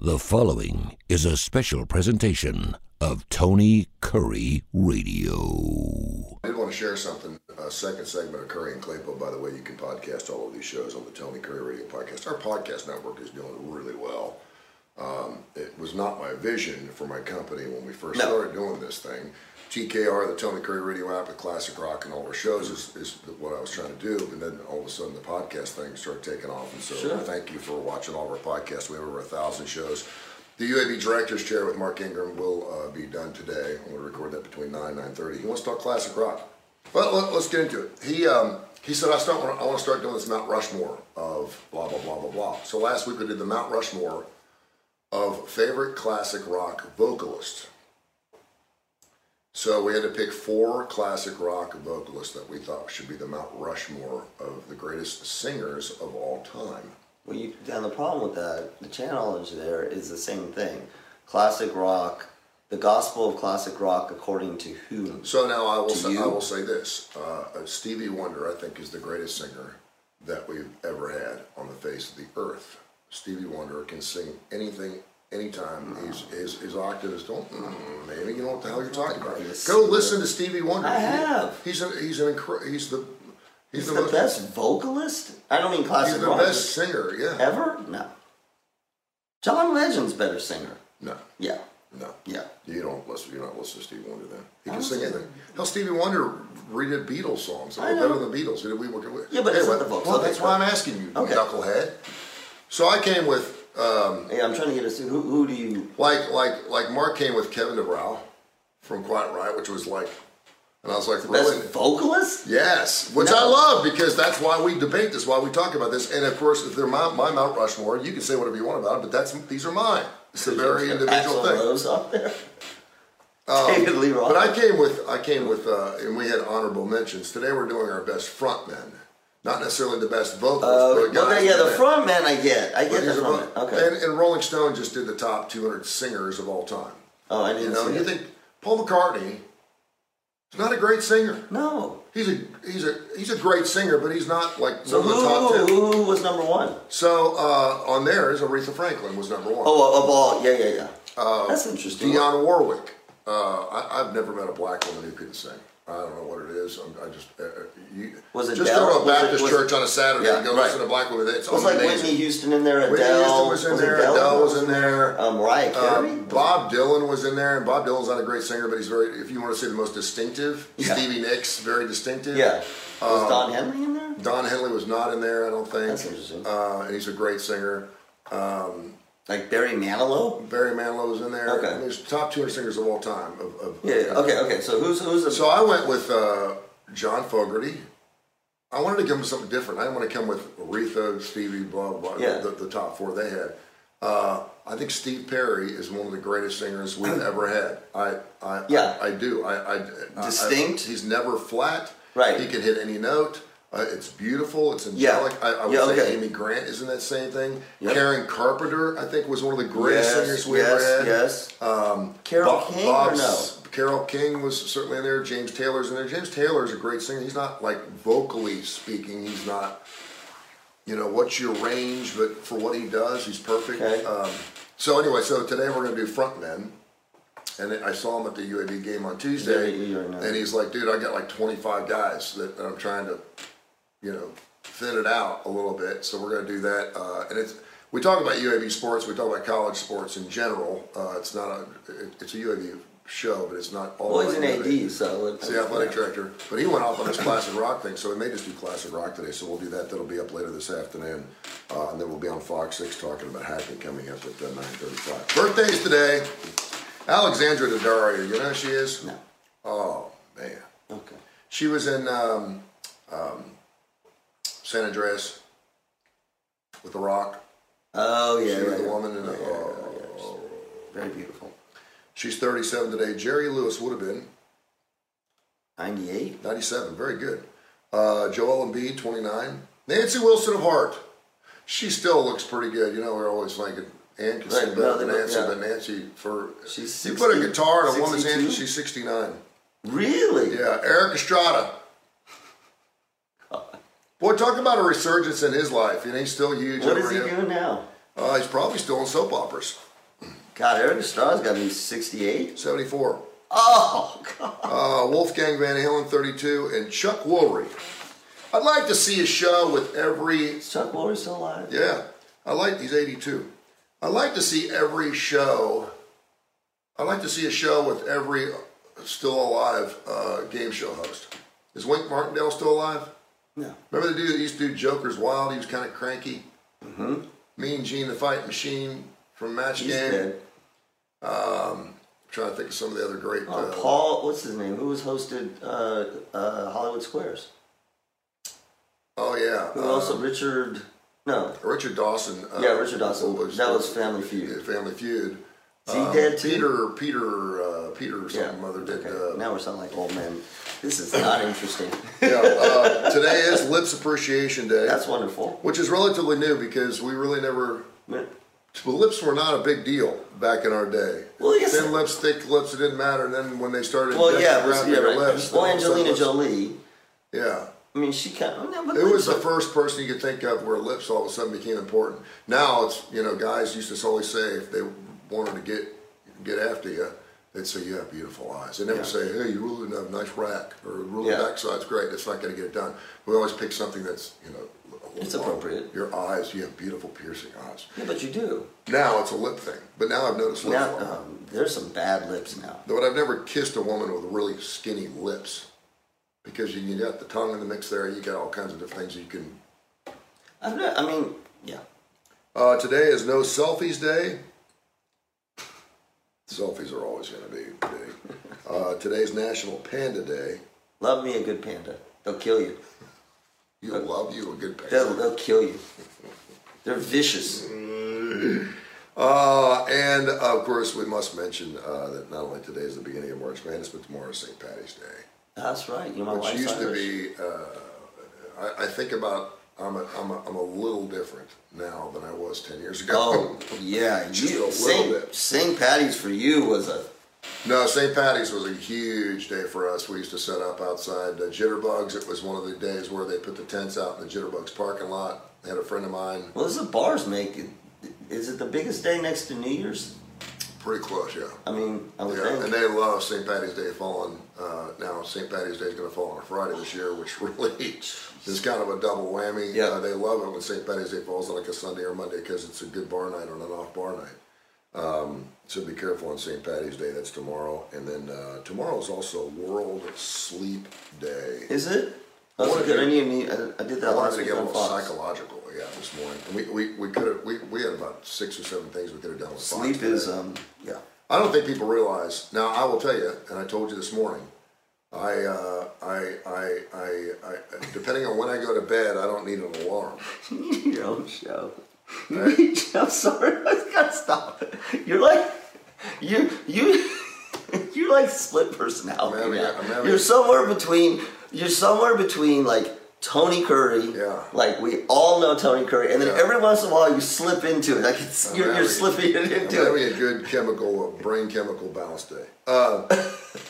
The following is a special presentation of Tony Curry Radio. I did want to share something. Second segment of Curry and Claypool. By the way, you can podcast all of these shows on the Tony Curry Radio podcast. Our podcast network is doing really well. It was not my vision for my company when we first started doing this thing. TKR, the Tony Curry Radio app, the classic rock and all our shows is what I was trying to do. And then all of a sudden the podcast thing started taking off. And so thank you for watching all of our podcasts. We have over 1,000 shows. The UAB Director's Chair with Mark Ingram will be done today. I'm going to record that between 9 and 9:30. He wants to talk classic rock. Well, let's get into it. He said, I want to start doing this Mount Rushmore of blah, blah, blah, blah, blah. So last week we did the Mount Rushmore of favorite classic rock vocalists. So we had to pick 4 classic rock vocalists that we thought should be the Mount Rushmore of the greatest singers of all time. Well, and the problem with that, the challenge there is the same thing. Classic rock, the gospel of classic rock according to whom? So now I will say this. Stevie Wonder, I think, is the greatest singer that we've ever had on the face of the earth. Stevie Wonder can sing anything, anytime. His octaves don't, maybe you know what the hell you're talking about. Go listen to Stevie Wonder. I have. He's the best vocalist? I don't mean classic rock. He's the best singer, yeah. Ever? No. John Legend's better singer. No. Yeah. No. Yeah. You're not listening to Stevie Wonder then. He can sing anything. Hell, Stevie Wonder redid Beatles songs. They're better than the Beatles. Yeah, but it's not the vocals. Well, that's why I'm asking you, knucklehead. So I came with... hey, I'm trying to get us... Who do you... Like Mark came with Kevin DeVrouw from Quiet Riot, which was like... And I was like, really? Best vocalist? Yes, which I love because that's why we debate this, why we talk about this. And of course, if they're my Mount Rushmore, you can say whatever you want about it, but these are mine. It's a very individual thing. Rose up there. David Lee Roth. But I came with, and we had honorable mentions. Today we're doing our best frontmen, not necessarily the best vocalists. The frontmen I get the frontmen. Okay. And Rolling Stone just did the top 200 singers of all time. Oh, I didn't see You think Paul McCartney? He's not a great singer. No. He's a great singer, but he's not like so one of the top 10. Who was number 1? So on theirs, Aretha Franklin was number 1. Oh, of all, yeah. That's interesting. Dionne Warwick. I've never met a black woman who couldn't sing. I don't know what it is. Was it just Adele? Go to a Baptist church on a Saturday and go listen to black women. It's was amazing. Like Whitney Houston in there. Whitney Houston was in there. Adele was in there. Mariah Carey. Bob Dylan was in there. And Bob Dylan's not a great singer, but he's very. If you want to say the most distinctive, Stevie Nicks, very distinctive. Yeah. Was Don Henley in there? Don Henley was not in there. I don't think. That's interesting. And he's a great singer. Like Barry Manilow? Barry Manilow was in there. Okay. And there's top 200 singers of all time. Okay. So who's the... So I went with John Fogerty. I wanted to give him something different. I didn't want to come with Aretha, Stevie, blah, blah, the top 4 they had. I think Steve Perry is one of the greatest singers we've ever had. I do. Distinct? He's never flat. Right. He can hit any note. It's beautiful. It's angelic. I would say Amy Grant is in that same thing. Yep. Karen Carpenter, I think, was one of the greatest singers we ever had. Yes. Carole King or no? Carole King was certainly in there. James Taylor's in there. James Taylor's a great singer. He's not like vocally speaking. He's not, what's your range, but for what he does, he's perfect. Okay. So today we're going to do frontmen. And I saw him at the UAB game on Tuesday. And he's like, dude, I got like 25 guys that I'm trying to, thin it out a little bit. So we're going to do that. And we talk about UAB sports. We talk about college sports in general. It's a UAB show, but it's not all. Well, he's an AD, so it's the athletic director. But he went off on this classic rock thing, so we may just do classic rock today. So we'll do that. That'll be up later this afternoon, and then we'll be on Fox 6 talking about Hackney coming up at 9:35. Birthdays today. Alexandra Daddario, you know who she is? No. Oh man. Okay. She was in San Andreas with The Rock. Oh yeah. She was the woman in very beautiful. She's 37 today. Jerry Lewis would have been 98. 97. Very good. Joel Embiid, 29. Nancy Wilson of Heart. She still looks pretty good. We're always thinking Ann can sing better than Nancy, but Nancy she's 60, you put a guitar in a woman's hand, she's 69. Really? Yeah. Eric Estrada. Boy, talk about a resurgence in his life. He's still huge. What is he doing now? He's probably still in soap operas. God, Eric Estrada's got to be 68. 74. Oh, God. Wolfgang Van Halen, 32, and Chuck Woolery. I'd like to see a show with every... Is Chuck Woolery still alive? Yeah. He's 82. I'd like to see every show... I'd like to see a show with every still alive game show host. Is Wink Martindale still alive? No. Remember the dude that used to do Joker's Wild? He was kind of cranky. Mm-hmm. Mean Gene the Fight Machine from Match He's Game. dead. Trying to think of some of the other great... Paul, what's his name? Who was hosted Hollywood Squares? Oh, yeah. Who also, Richard... No. Richard Dawson. Richard Dawson. That was Family Feud. Family Feud. Is he dead too? Peter or something other did. Okay. Now we're sounding like old men. This is not interesting. Today is Lips Appreciation Day. That's wonderful. Which is relatively new because we really never... Well, lips were not a big deal back in our day. Well, yes. Thin lips, thick lips, it didn't matter. And then when they started right. lips... Well, Angelina Jolie. Yeah. I mean, she kind of... It was the first person you could think of where lips all of a sudden became important. Now it's, guys used to always say if they wanted to get after you, they'd say, you have beautiful eyes. They never say, hey, you really have a nice rack, or really backside's great. That's not going to get it done. We always pick something that's, it's appropriate. Your eyes, you have beautiful piercing eyes. Yeah, but you do. Now it's a lip thing. But now I've noticed lip there's some bad lips now. But I've never kissed a woman with really skinny lips. Because you got the tongue in the mix there, you got all kinds of different things you can... Today is No Selfies Day. Selfies are always going to be big. Today's National Panda Day. Love me a good panda. They'll kill you. Love you a good panda. They'll kill you. They're vicious. And of course, we must mention that not only today is the beginning of March Madness, but tomorrow is St. Patty's Day. That's right. My which wife's used Irish. to be. I think about. I'm a little different now than I was 10 years ago. Oh yeah, Just a little bit. St. Patty's for you was a. No, St. Patty's was a huge day for us. We used to set up outside Jitterbugs. It was one of the days where they put the tents out in the Jitterbugs parking lot. I had a friend of mine. Well, this is bars make. Is it the biggest day next to New Year's? Pretty close, yeah. I mean, I would think. And they love St. Patty's Day falling. Now, St. Patty's Day is going to fall on a Friday this year, which really is kind of a double whammy. Yeah. They love it when St. Patty's Day falls on like a Sunday or Monday because it's a good bar night on an off bar night. So be careful on St. Patty's Day. That's tomorrow. And then tomorrow is also World Sleep Day. Is it? That's good. I did that last week on Fox. Psychological, this morning. And we could have we had about 6 or 7 things we could have done with Fox Sleep today. is I don't think people realize. Now I will tell you, and I told you this morning. I depending on when I go to bed, I don't need an alarm. You need your own show. I'm sorry, I gotta stop. You're like you're like split personality. You're somewhere between like Tony Curry. Yeah. Like we all know Tony Curry, and then every once in a while you slip into it. Like you're slipping it into it. I'm having a good brain chemical balance day.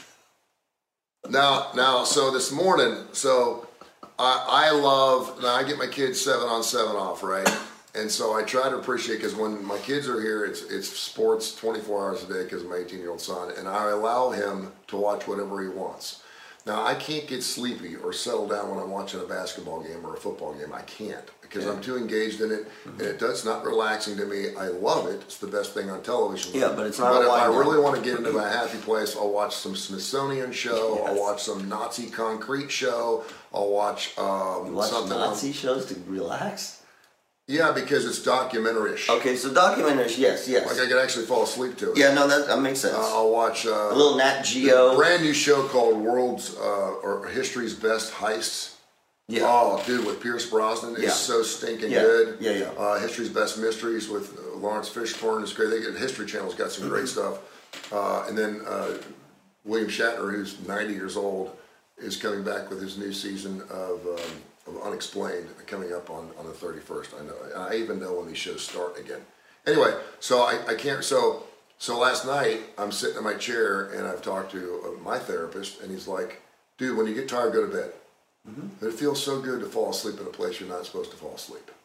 Now, so this morning, I love. Now I get my kids 7 on 7 off, right? And so I try to appreciate, because when my kids are here, it's sports 24 hours a day because of my 18-year-old son, and I allow him to watch whatever he wants. Now, I can't get sleepy or settle down when I'm watching a basketball game or a football game. I can't, because I'm too engaged in it, and it's not relaxing to me. I love it. It's the best thing on television. Yeah, but it's not. But if I really want to get into a happy place, I'll watch some Smithsonian show. Yes. I'll watch some Nazi concrete show. I'll watch you watch something Nazi shows to relax. Yeah, because it's documentary-ish. Okay, so documentary-ish, yes. Like I could actually fall asleep to it. Yeah, no, that makes sense. I'll watch a little Nat Geo. A brand new show called World's or History's Best Heists. Yeah. Oh, dude, with Pierce Brosnan, it's so stinking good. Yeah. History's Best Mysteries with Lawrence Fishburne is great. History Channel's got some great stuff. And then William Shatner, who's 90 years old, is coming back with his new season of Unexplained coming up on the 31st. I know. I even know when these shows start again. Anyway, so I can't. So last night I'm sitting in my chair and I've talked to my therapist, and he's like, "Dude, when you get tired, go to bed. It feels so good to fall asleep in a place you're not supposed to fall asleep."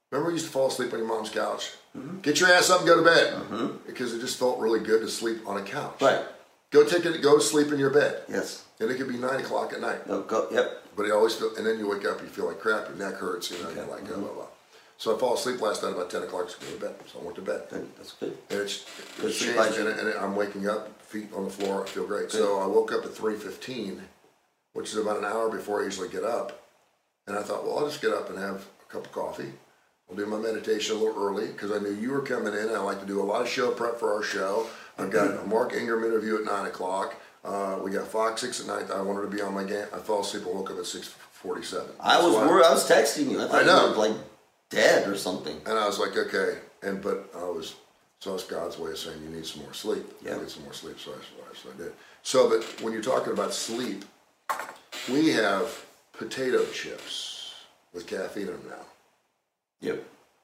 Remember, you used to fall asleep on your mom's couch. Get your ass up and go to bed because it just felt really good to sleep on a couch. Right. Go to sleep in your bed. Yes. And it could be 9 o'clock at night. No, go. Yep. But it always feel, and then you wake up, you feel like crap, your neck hurts, you know, you're like, blah, blah, blah. So I fall asleep last night about 10 o'clock to go to bed. So I went to bed. Good. That's good. And it's Good changed, sleep and I'm waking up, feet on the floor, I feel great. So I woke up at 3:15, which is about an hour before I usually get up. And I thought, well, I'll just get up and have a cup of coffee. I'll do my meditation a little early because I knew you were coming in. I like to do a lot of show prep for our show. I've got a Mark Ingram interview at 9 o'clock. We got Fox 6 at night. I wanted to be on my game. I fell asleep and woke up at 6:47. I was worried. I was texting you. I thought I know. you were like dead or something. And I was like, okay. But so it's God's way of saying you need some more sleep. Yeah. Get some more sleep. So I did. So, but when you're talking about sleep, we have potato chips with caffeine in them now. Yep.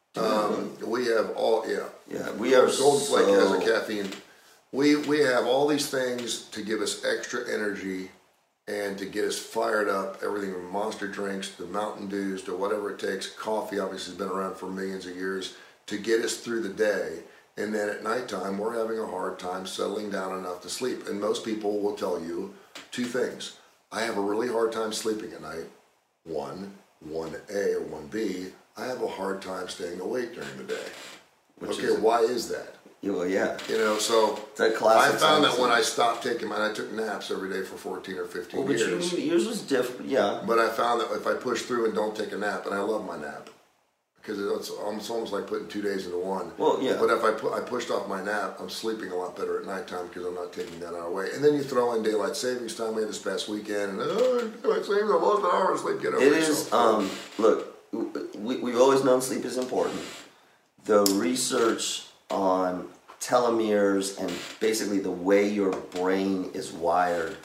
We have all, Yeah, we are Golden Flake has a so. caffeine. We have all these things to give us extra energy and to get us fired up. Everything from Monster drinks to Mountain Dews to whatever it takes. Coffee obviously has been around for millions of years to get us through the day. And then at nighttime, we're having a hard time settling down enough to sleep. And most people will tell you two things. I have a really hard time sleeping at night. 1A or 1B, I have a hard time staying awake during the day. Why is that? Well, yeah. You know, so That classic I found that science. when I stopped taking mine, I took naps every day for 14 or 15 But years. yours was different. Yeah. But I found that if I push through and don't take a nap, and I love my nap, because it's almost like putting 2 days into one. Well, yeah. But if I pushed off my nap, I'm sleeping a lot better at nighttime because I'm not taking that hour away. And then you throw in daylight savings time. We had this past weekend, and daylight savings, I lost an hour of sleep. Get over It yourself. is. Look, we've always known sleep is important. The research on telomeres and basically the way your brain is wired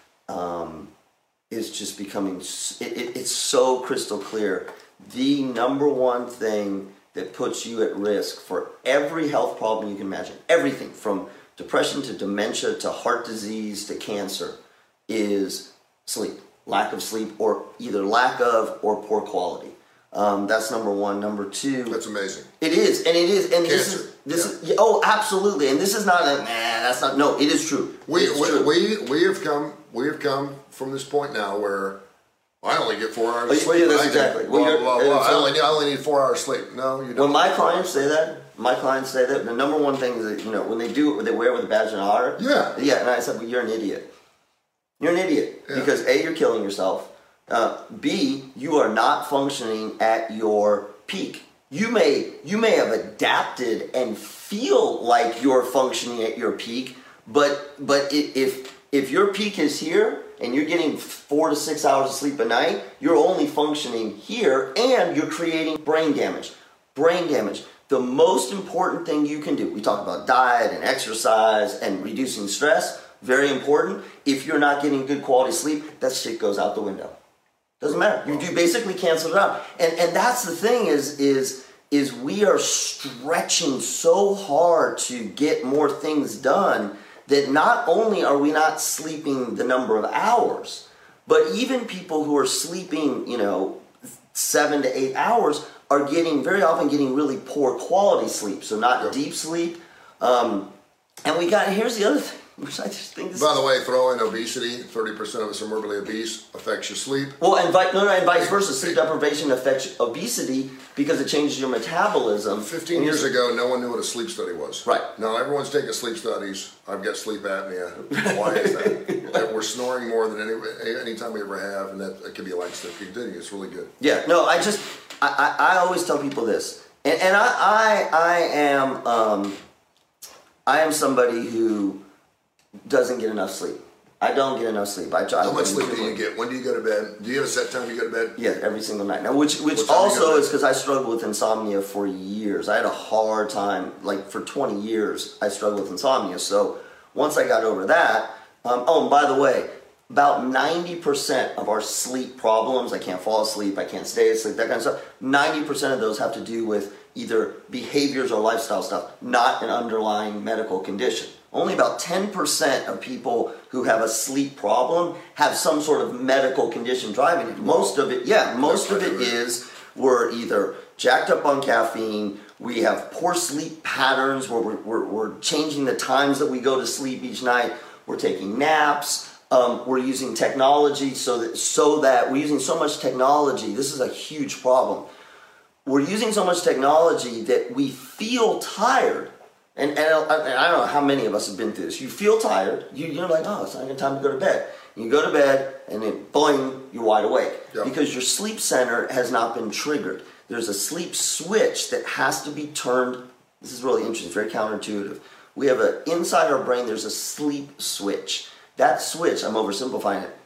is just becoming. It's so crystal clear. The number one thing that puts you at risk for every health problem you can imagine, everything from depression to dementia to heart disease to cancer, is sleep. Lack of sleep, or either lack of or poor quality. That's number one. Number two. That's amazing. It is, and Cancer. this is oh, absolutely, and this is not a that's not, no, it is true. We It's true. we have come from this point now where I only get 4 hours of Oh, sleep. yeah, that's I exactly. Get, Well, blah, you're- blah, blah. so- I only need 4 hours sleep. No, you don't. When my clients say that, the number one thing is that, when they do it, they wear it with a badge of honor. Yeah. And I said, well, you're an idiot. You're an idiot Yeah. because A, you're killing yourself. B, you are not functioning at your peak. You may have adapted and feel like you're functioning at your peak, but if your peak is here and you're getting 4 to 6 hours of sleep a night, you're only functioning here and you're creating brain damage. Brain damage. The most important thing you can do, we talk about diet and exercise and reducing stress, very important. If you're not getting good quality sleep, that shit goes out the window. Doesn't matter. You do basically cancel it out. And that's the thing is we are stretching so hard to get more things done that not only are we not sleeping the number of hours, but even people who are sleeping, 7 to 8 hours are very often getting really poor quality sleep. So not deep sleep. And here's the other thing, which I just think By the way, throw in obesity. 30% of us are morbidly obese. Affects your sleep. Well, and vice versa. Sleep deprivation affects obesity because it changes your metabolism. 15 years ago, no one knew what a sleep study was. Right. Now everyone's taking sleep studies. I've got sleep apnea. Why is that? We're snoring more than any time we ever have, and that it can be like sleep continuing. It's really good. Yeah. No, I always tell people this, and I am somebody who doesn't get enough sleep. I don't get enough sleep. How much sleep do you get? When do you go to bed? Do you have a set time you go to bed? Yeah, every single night. Now, which time also you go is because I struggled with insomnia for years. I had a hard time, like for 20 years, I struggled with insomnia. So once I got over that, and by the way, about 90% of our sleep problems, I can't fall asleep, I can't stay asleep, that kind of stuff, 90% of those have to do with either behaviors or lifestyle stuff, not an underlying medical condition. Only about 10% of people who have a sleep problem have some sort of medical condition driving it. Most of it is we're either jacked up on caffeine. We have poor sleep patterns where we're changing the times that we go to sleep each night. We're taking naps. We're using technology so that we're using so much technology. This is a huge problem. We're using so much technology that we feel tired. And I don't know how many of us have been through this. You feel tired. You're like, oh, it's not even time to go to bed. You go to bed, and then boing, you're wide awake. Yep. Because your sleep center has not been triggered. There's a sleep switch that has to be turned. This is really interesting. It's very counterintuitive. We have inside our brain, there's a sleep switch. That switch, I'm oversimplifying it,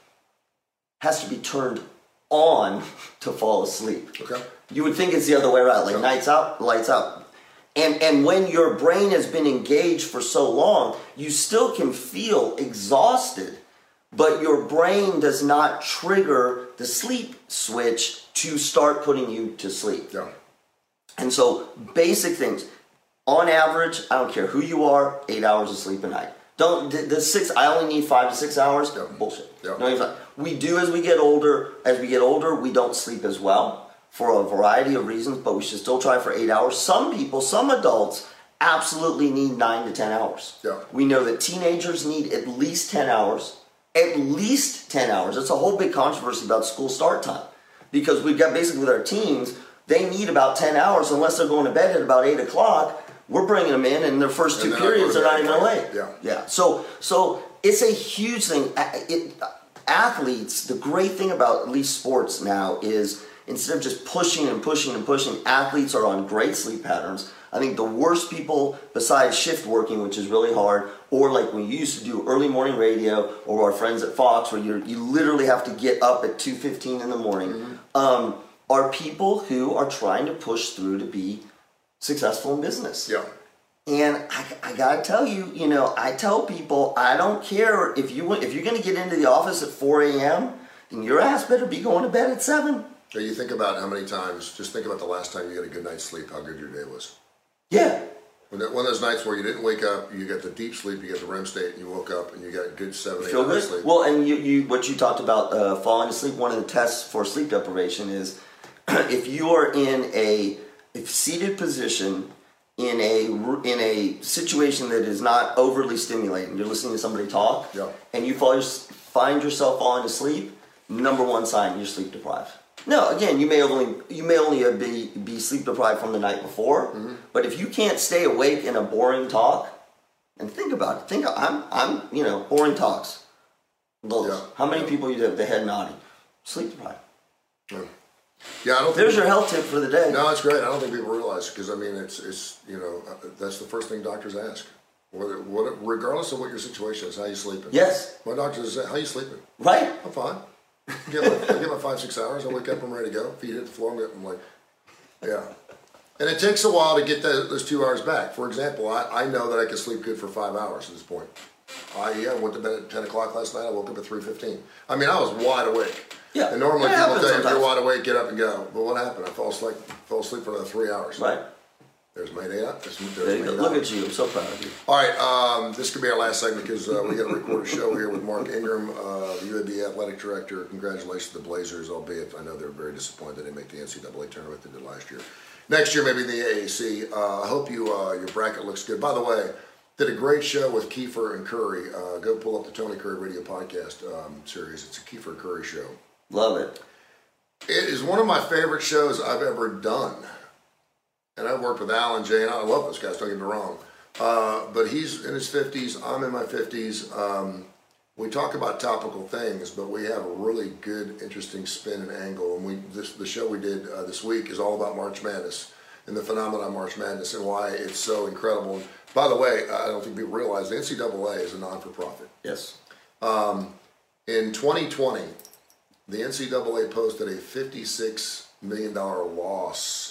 has to be turned on to fall asleep. Okay. You would think it's the other way around, like nights out, lights out. And when your brain has been engaged for so long, you still can feel exhausted, but your brain does not trigger the sleep switch to start putting you to sleep. Yeah. And so basic things. On average, I don't care who you are, 8 hours of sleep a night. I only need 5 to 6 hours. Yeah. Bullshit. Yeah. No, we do as we get older. As we get older, we don't sleep as well for a variety of reasons, but we should still try for 8 hours. Some people, some adults, absolutely need 9 to 10 hours. Yeah. We know that teenagers need at least 10 hours. At least 10 hours. It's a whole big controversy about school start time. Because we've got basically with our teens, they need about 10 hours unless they're going to bed at about 8 o'clock. We're bringing them in, and their first 2 periods are not even late. Yeah. So it's a huge thing. Athletes, the great thing about at least sports now is instead of just pushing and pushing and pushing, athletes are on great sleep patterns. I think the worst people, besides shift working, which is really hard, or like we used to do early morning radio, or our friends at Fox, where you literally have to get up at 2:15 in the morning, are people who are trying to push through to be successful in business. Yeah. And I gotta tell you, I tell people, I don't care if you're gonna get into the office at 4 a.m., then your ass better be going to bed at 7. So you think about how many times, just think about the last time you got a good night's sleep, how good your day was. Yeah. One of those nights where you didn't wake up, you got the deep sleep, you got the REM state, and you woke up and you got a good 7, 8 hours sleep. Well, and what you talked about falling asleep, one of the tests for sleep deprivation is if you are in a seated position in a situation that is not overly stimulating, you're listening to somebody talk, and you find yourself falling asleep, number one sign, you're sleep deprived. No, again, you may only be sleep deprived from the night before, but if you can't stay awake in a boring talk, and think about it, I'm boring talks. Those. Yeah. How many people you have the head nodding? Sleep deprived. Yeah, I don't. There's your health tip for the day. No, it's great. I don't think people realize, because I mean, it's that's the first thing doctors ask. Regardless of what your situation is, how you sleeping? Yes. My doctor says, "How you sleeping?" Right. I'm fine. I get my 5, 6 hours. I wake up, I'm ready to go. Feet hit the floor, I'm like, yeah. And it takes a while to get those 2 hours back. For example, I know that I can sleep good for 5 hours at this point. I went to bed at 10 o'clock last night. I woke up at 3:15. I mean, I was wide awake. Yeah. And normally people tell you, if you're wide awake, get up and go. But what happened? I fell asleep for another 3 hours. Right. There's my 8 hours. There you go. Look at you. I'm so proud of you. All right. This could be our last segment because we got to record a show here with Mark Ingram, the UAB athletic director. Congratulations to the Blazers, albeit I know they're very disappointed they didn't make the NCAA tournament they did last year. Next year, maybe in the AAC. I hope your bracket looks good. By the way, did a great show with Kiefer and Curry. Go pull up the Tony Curry Radio podcast series. It's a Kiefer and Curry show. Love it. It is one of my favorite shows I've ever done. And I've worked with Alan Jay, and I love those guys, don't get me wrong. But he's in his 50s, I'm in my 50s. We talk about topical things, but we have a really good, interesting spin and angle. And the show we did this week is all about March Madness and the phenomenon of March Madness and why it's so incredible. And by the way, I don't think people realize the NCAA is a non-for-profit. Yes. In 2020, the NCAA posted a $56 million loss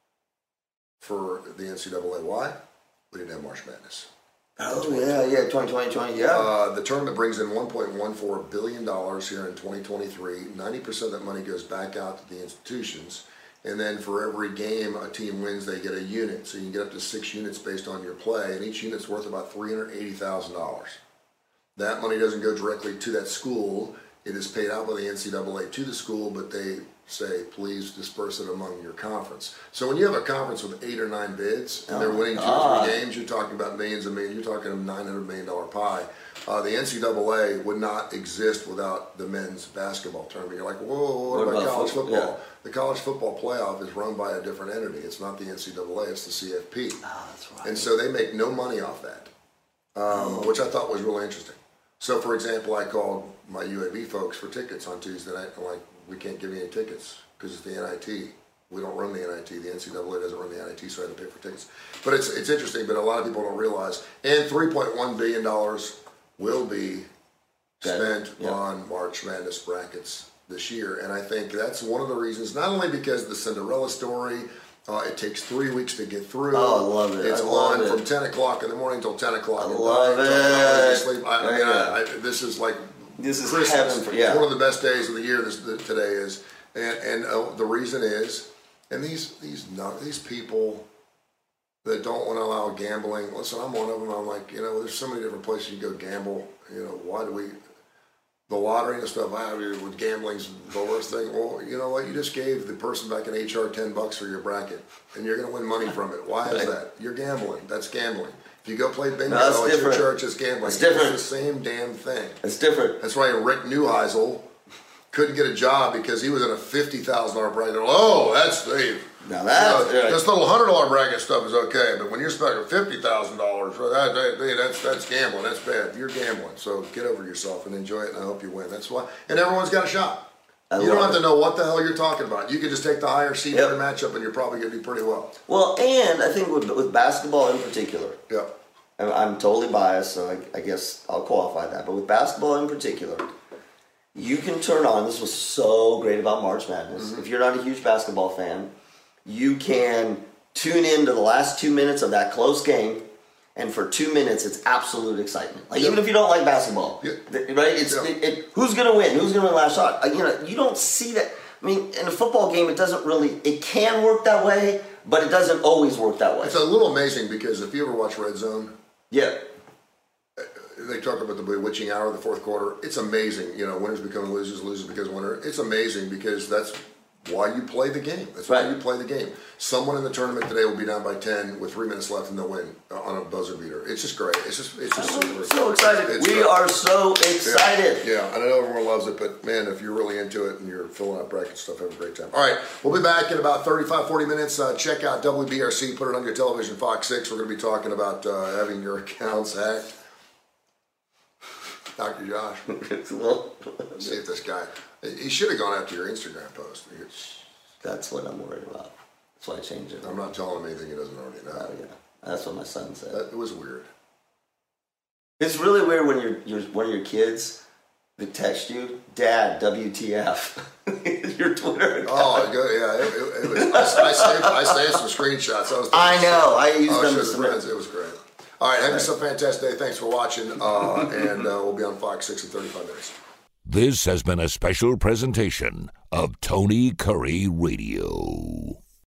for the NCAA. Why? We didn't have March Madness. Oh, yeah, 2020, yeah. The tournament brings in $1.14 billion here in 2023. 90% of that money goes back out to the institutions. And then for every game a team wins, they get a unit. So you can get up to 6 units based on your play, and each unit's worth about $380,000. That money doesn't go directly to that school. It is paid out by the NCAA to the school, but they say, please disperse it among your conference. So when you have a conference with 8 or 9 bids, and they're winning 2 or 3 games, you're talking about millions and millions, you're talking a $900 million pie. The NCAA would not exist without the men's basketball tournament. You're like, whoa, what about college football? Yeah. The college football playoff is run by a different entity. It's not the NCAA, it's the CFP. Oh, that's right. And so they make no money off that, which I thought was really interesting. So, for example, I called my UAB folks for tickets on Tuesday night. I'm like, we can't give you any tickets because it's the NIT. We don't run the NIT. The NCAA doesn't run the NIT, so I had to pay for tickets. But it's interesting, but a lot of people don't realize. And $3.1 billion will be spent on March Madness brackets this year. And I think that's one of the reasons, not only because of the Cinderella story, it takes 3 weeks to get through. Oh, I love it. It's on from 10 o'clock in the morning till 10 o'clock at night. Love it. This is like Christmas. Heaven for, yeah. One of the best days of the year today is. And the reason is, and these people that don't want to allow gambling. Listen, I'm one of them. I'm like, there's so many different places you go gamble. Why do we? The lottery and stuff. With gambling's the worst thing. Well, you know what? You just gave the person back in HR $10 for your bracket, and you're going to win money from it. Why is that? You're gambling. That's gambling. If you go play bingo at your church, it's gambling. It's different. It's the same damn thing. It's different. That's why Rick Neuheisel couldn't get a job because he was in a $50,000 bracket. Oh, that's Steve. Now this little $100 bracket stuff is okay, but when you're spending $50,000, that's gambling. That's bad. You're gambling. So get over yourself and enjoy it, and I hope you win. That's why. And everyone's got a shot. You don't have to know what the hell you're talking about. You can just take the higher seed in your matchup, and you're probably going to do pretty well. Well, and I think with basketball in particular, I'm totally biased, so I guess I'll qualify that. But with basketball in particular, you can turn on. This was so great about March Madness. Mm-hmm. If you're not a huge basketball fan, you can tune in to the last 2 minutes of that close game, and for 2 minutes, it's absolute excitement. Like even if you don't like basketball, right? It's who's going to win? Who's going to win last shot? You don't see that. I mean, in a football game, it doesn't really. It can work that way, but it doesn't always work that way. It's a little amazing because if you ever watch Red Zone, they talk about the bewitching hour of the fourth quarter. It's amazing. Winners become losers, losers become winners. It's amazing because that's why you play the game. That's why you play the game. Someone in the tournament today will be down by 10 with 3 minutes left and they'll win on a buzzer beater. It's just great. It's just super. So excited. We are so excited. Yeah, and I know everyone loves it, but man, if you're really into it and you're filling out bracket stuff, have a great time. All right, we'll be back in about 35-40 minutes. Check out WBRC. Put it on your television, Fox 6. We're going to be talking about having your accounts hacked. Dr. Josh. See if this guy. He should have gone after your Instagram post. That's what I'm worried about. That's why I changed it. I'm not telling him anything he doesn't already know. Oh, yeah. That's what my son said. It was weird. It's really weird when one of your kids would text you, Dad, WTF. Your Twitter account. Oh, it was. I saved some screenshots. I know. I used them as friends. It was great. All right, have yourself a fantastic day. Thanks for watching, and we'll be on Fox 6 in 35 minutes. This has been a special presentation of Tony Curry Radio.